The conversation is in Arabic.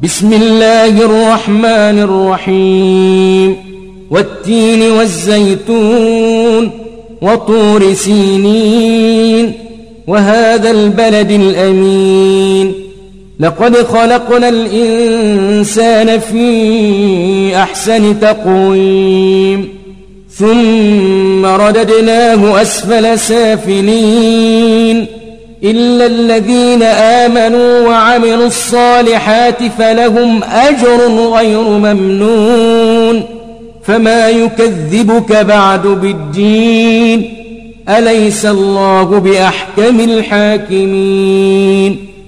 بسم الله الرحمن الرحيم والتين والزيتون وطور سينين وهذا البلد الأمين لقد خلقنا الإنسان في أحسن تقويم ثم رددناه أسفل سافلين إلا الذين آمنوا وعملوا الصالحات فلهم أجر غير ممنون فما يكذبك بعد بالدين أليس الله بأحكم الحاكمين